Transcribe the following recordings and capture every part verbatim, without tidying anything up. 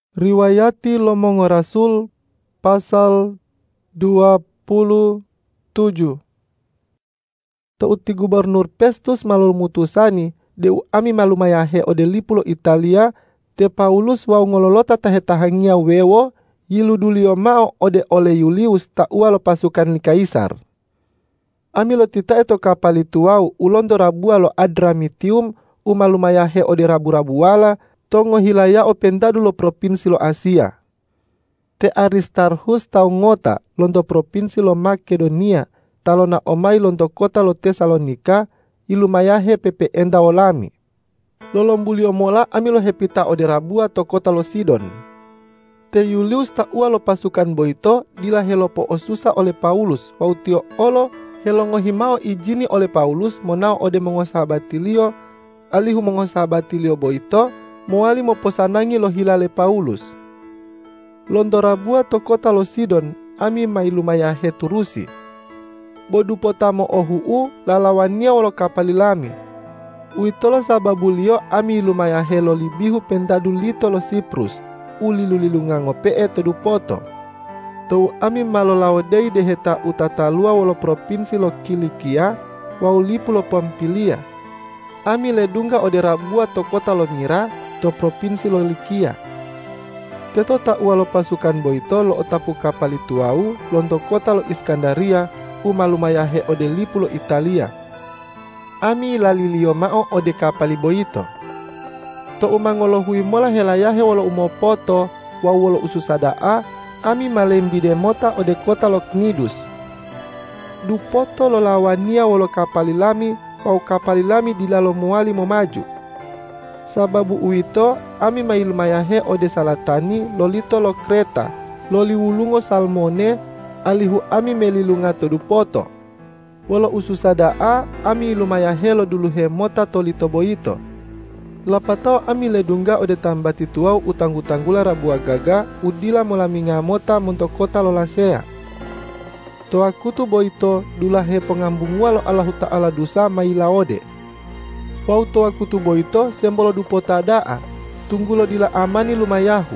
Riwayati Lomongo Rasul pasal dua puluh tujuh. Touti Gubernur Festus malul mutusani deu ami malumayahe ode lipulo Italia te Paulus wau ngololota tahetahangia wewo yiludulio mao ode ole Yulius taua lo pasukan li Kaisar. Ami lo tita eto kapali tuau ulondo rabua lo Adramitium umalumayahe ode rabu-rabu wala tongo hilaya o pendadu lo provinsi lo Asia. Te Aristarhus tau ngota londo provinsi lo Makedonia talona omai londo kota lo Tesalonika ilumayahe pepe enda olami. Lolombulio mola ami lo hepita ode rabua to kota lo Sidon. Te Yulius taua lo pasukan boito dila helopo osusa oleh Paulus wautio olo helongo himao ijini oleh Paulus monao ode mongosahabatilio alihu mongosahabatilio boito moali mo posanangi lo hilale Paulus. Londo rabua to kota lo Sidon ami mailumayahe turusi. Bodu potamo ohuu lalawania walo kapalilami. Uitolo sababulio ami lumayahe lo libihu pendadu lito lo Siprus ulilulilungango pee todu poto. Tou ami malolaodei deheta utatalua walo provinsi lo Kilikia waulipu lo Pampilia. Ami ledunga ode rabua to kota lo Mira to provinsi lo Likia. Teto taua lo pasukan boito lo otapu kapali tuau londo kota lo Iskandaria umalumayahe ode lipu lo Italia. Ami lalilio mao ode kapali boito. To umangolohui mola helayahe walo umopoto wa walo ususadaa ami malembi demota ode kota lo Knidus. Dupoto lo lawania walo kapali lami wau kapali lami dilalo muali momaju. Sababu uito ami mailumayahe ode salatani lolito lo Kreta loli wulungo Salmone alihu ami melilunga todu poto. Walo ususadaa ami lumayahe lo duluhe mota tolito boito. Lapatao ami ledunga ode tambati tuau utanggu-tanggula rabua gaga udila molaminga mota monto kota lo Lasea. Toa kutu boito dulahe pengambungua lo Allahu Ta'ala dusa mailaode. Wau toa kutu boito sembolo dupota daa tunggulo dila amani lumayahu.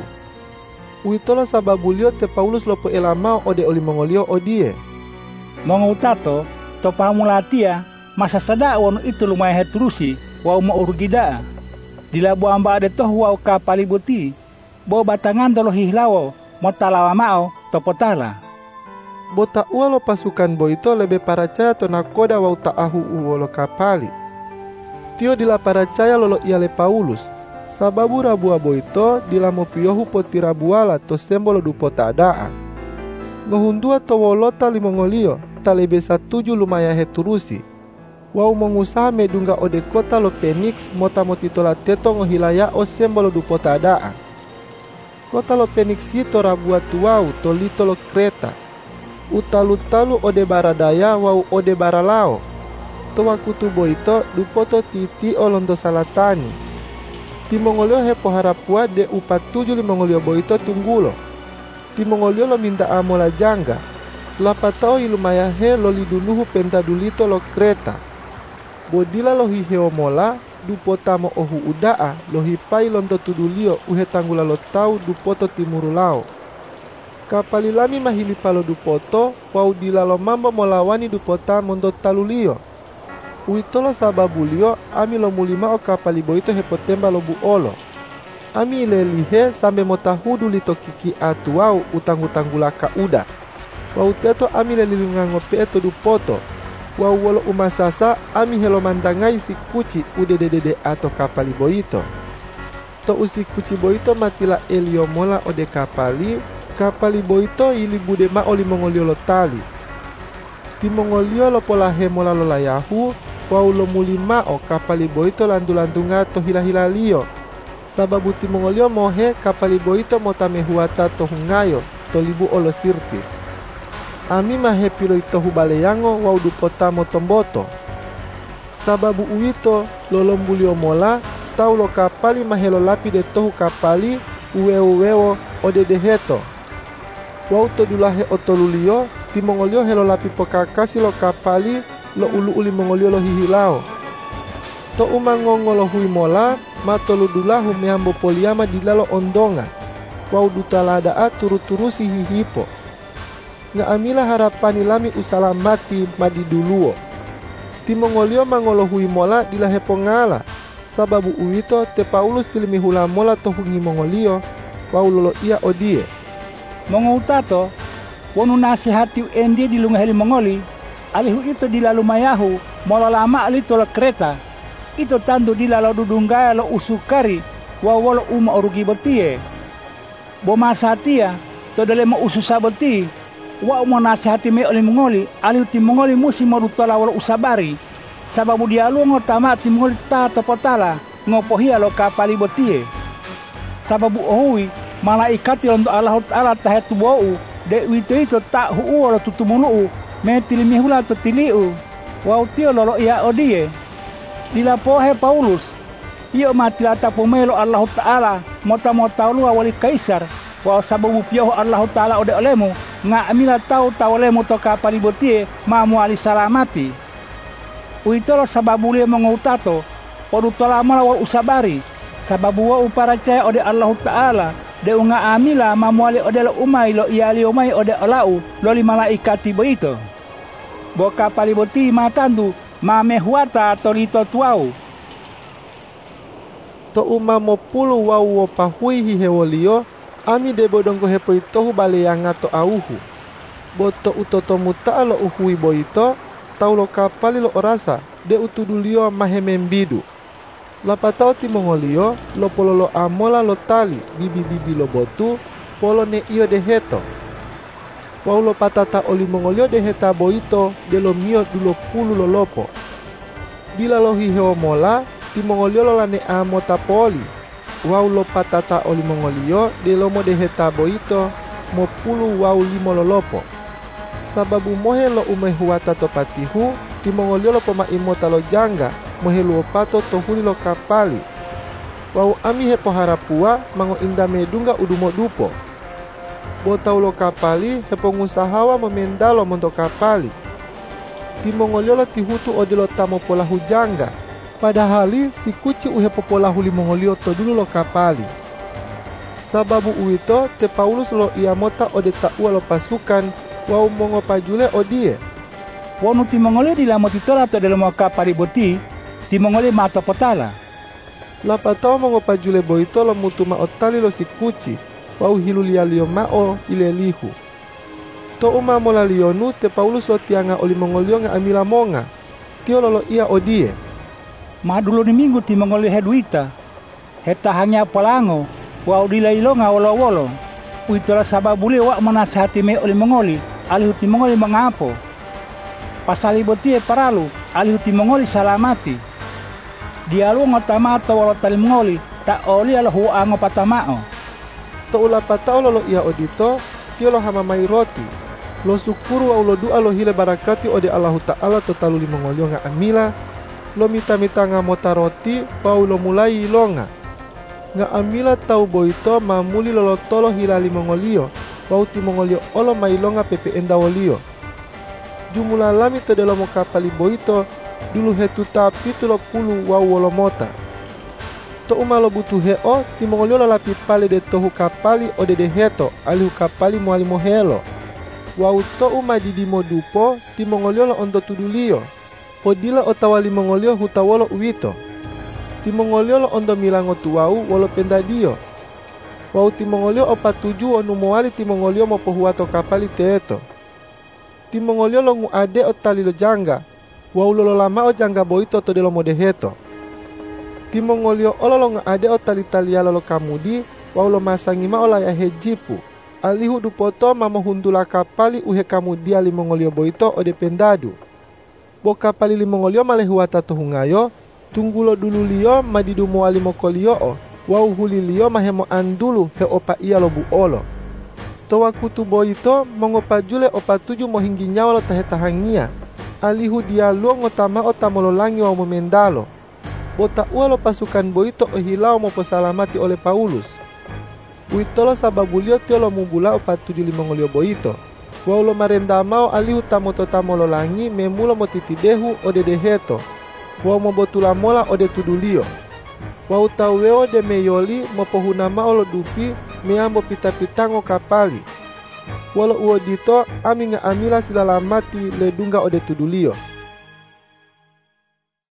Uitolo sababulio te Paulus lopo elamao ode oli mongolio odie. Mongo utato to pamulatia masa sada wono itu lumayahe turusi wau mo urugida. Dila buamba ade toh wau kapali buti bo batangan dolo hihlawo motalawa mao topotala. Bota ua lo pasukan boito lebe paracaya to nakoda wau taahu uwo lo kapali. Tio dila paracaya lolo iale Paulus. Sababu rabua boito dila mopiohu poti rabuala to sembolo dupota adaa. Ngohundua to wolota limongolio talebe satuju lumayahe turusi. Wau mengusaha medungga ode kota lo Phoenix mota motitola teto ngohilaya o sembolo dupota adaa. Kota lo Phoenix hito rabua tuau to lito lo Kreta. Utalu-talu ode baradaya wau ode baralao. Toa kutu boito dupoto titi olondo salatani. Timongolio hepo harapua de upat tujuh limongolio boito tunggulo. Timongolio lo minta amola jangga. Lapatao ilumayahe lo liduluhu pentadulito lo Kreta. Bodila lo hiheo mola dupotamo ohu udaa lo hipai lonto tudulio uhe tanggula lo tau dupoto timurulao. Kapalilami mahilipalo dupoto wau dila lo mambo molawani dupota mondo talulio. Uitolo sababulio ami lo mulima o kapali boito hepotemba lo buolo. Ami lelihe sambe motahudu lito kiki atuau utanggu-tanggula kauda. Wau teto ami lelilungango peeto dupoto. Wau wolo umasasa ami helo mandangai si kuci udededede ato kapali boito. To usi kuci boito matila elio mola ode kapali. Kapali boito ili bude ma oli mongolio lo tali. Ti mongolio lo polahe mola lo layahu. Wau lo mulima o kapali boito landu-landunga to hila-hilalio. Sababu ti mongolio mohe kapali boito motame huata to hungayo to libu olo Sirtis. Ami mahe pilo ito hubaleyango wau dupota motomboto. Sababu uito lolombulio mola tau lo kapali mahelo lapi de tohu kapali uweo-uweo ode deheto. Wau to dulahe otolulio ti mongolio helo lapi pokakasi lo kapali lo ulu-uli mongolio lo hihilao. To umangongo lo hui mola matolu dulahu mehambo poliama dilalo ondonga. wau dutaladaa turu-turusi hihipo. Nga amila harapani lami usalamati madiduluo. Timongolio mangolohui mola dilahepo ngala, sababu uito te Paulus tilimihula mola tohungi mongolio, wau lolo ia odie. Mongoutato, wonu nasihati endi di lungaheli mongoli, alihu ito dilalumayahu, mola lama alito lo kereta, ito tandu dilalo dudunggaya lo usukari, wawolo uma orugi botie. Bo masatia, to dale mo ususaboti, wa mo nasihati me oli mongoli, alihu ti mongoli musi morutola walo usabari, sababu dialu ngotama ti mongoli ta topotala, ngopohia lo kapali botie. Sababu ohui, malaikati untuk Allah Ta'ala tahetu bau, dek wito itu tak huu lo tutumulu, me tilimihula to tiliu, wau tio lolo ia odie. Dilapohe Paulus, iyo matilata pomelo Allah Ta'ala, mota-mota lu awali kaisar, wau sababu pioh Allah Ta'ala ode olemu, nga amila tau tau olemu to kapali botie, mamu ali salamati. Uitolo sababu lia mengautato, podutola mala wau usabari, sababu wau paracaya ode Allah Ta'ala, de unga amila mamuali ode lo umai lo iali umai ode olau loli malaikati boito. Boka paliboti matandu mamehuata tolito tuau. To uma mo pulu wau wo pahui hihewolio, ami de bodongko hepo itohu baleyanga to auhu. Boto utoto muta lo uhui boito, tau lo kapali lo orasa, de utudulio mahemembidu. Lapatao timongolio, lo pololo amola lo tali, bibi-bibi lo botu, polo ne iyo de heto. Paulo patata oli mongolio de heta boito, de lo mio dulo pulu lo lopo. Bila lo hiheo mola, timongolio lo lane amota poli. Wau lo patata oli mongolio, de lomo de heta boito, mo pulu wau limo lo lopo. Sababu mohe lo umehuata to patihu, timongolio lo poma imota lo janga, mohelu opato tohuli lo kapali. Wau ami hepo harapua mango inda medunga udumo dupo. Botau lo kapali hepo ngusahawa memendalo monto kapali. Timongolio lo tihutu odilo tamo pola hujanga. Padahali si kuci uhepo pola huli mongolio to dulu lo kapali. Sababu uito te Paulus lo iamota ode taua lo pasukan wau mongo pajule odie. Wonu timongolio dilamotitola to delamo kapali boti, timongoli mato potala. Lapatao mongo pajule boito lo mutuma otali lo sikuci, wau hilulia lio mao ilelihu. To uma mola lionu te Paulus lo tianga oli mongolio nga amila monga, tio lolo ia odie. Madulo ni minggu timongoli heduita, heta hanya polango, wau dilailonga wolo-wolo. Uitola sababuli wak menasihati me oli mongoli, alihu timongoli mengapo. Pasali botie paralu, alihu timongoli salamati. Dialu ngotama to walo tali mongoli, tak oli alo huwa ngo patamao. To ula patao lolo ia odito, tio lo hamamai roti. Lo sukuru wa ulo dua lo hile barakati ode Allah Ta'ala to taluli mongolio nga amila. Lo mita-mita nga mota roti, wa ulo mulai ilonga. Nga amila tau boito mamuli lolo tolo hilali mongolio, wa uti mongolio olo mailonga pepe enda wolio. Jumula lami to delo mo kapali boito, dulu hetu tapi tulo pulu wau wolo mota. To umalo butu heo, timongolio lalapi pale de tohu kapali ode de heto, alihu kapali muali mohelo. Wau to uma didimo dupo, timongolio lo ondo tudulio. Podila otawali mongolio hutawolo uwito. Timongolio lo ondo milango tuwau wolo pendadio. Wau timongolio opa tuju onu moali timongolio mo pohuato kapali teeto. Timongolio lo ngu ade otali lo janga. Wau lolo lama o janga boito to delo modeheto. Timongolio olo lo nga ade otali talia lolo kamudi. Wau lo masangima ola ya hejipu. Alihu dupoto mamo hundula kapali uhe kamudia limongolio boito ode pendadu. Bo kapali limongolio malehuata tohungayo. Tunggulo dulu lio madidumo alimokolio o. Wau huli lio mahemo andulu he opa ia lo buolo. Towa kutu boito mongopa jule opa tuju mohinggi nyawa lo tahetahangia. Alihu dia luo ngotama otamolo langi wa memendalo. Bota ua lo pasukan boito o hilau mo posalamati oleh Paulus. Uitolo sababulio tio lo mubula opa tuju limongolio boito. Wau lo marendamao alihu tamoto tamolo langi memulo mo titidehu ode deheto. Wau mo botula mola ode tudulio. Wau taweo de meyoli mo pohunama olo dupi meambo pita-pitango kapali. Walau uo dito ami nga amila silalamati le dungga ode tudulio.